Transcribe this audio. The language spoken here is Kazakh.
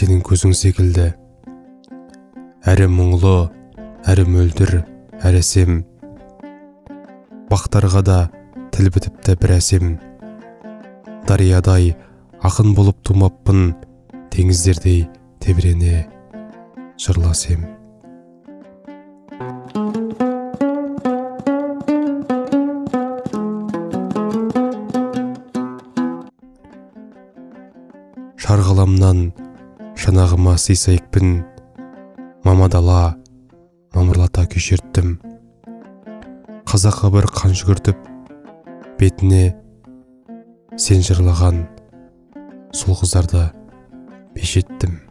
сенің көзің секілді. Әрі мұңлы, әрі мөлдір, әрі әсем. Бақтарға да тіл бітіпті бір әсем. Дариядай ақын болып тумаппын, теңіздердей тебірене жырласем. Шарғаламнан шанағыма сыйса екпін, мамадала мамырлата күйшерттім. Қазаққа бір қан жүгіртіп, бетіне сен жырлаған сол қыздарды пеш еттім.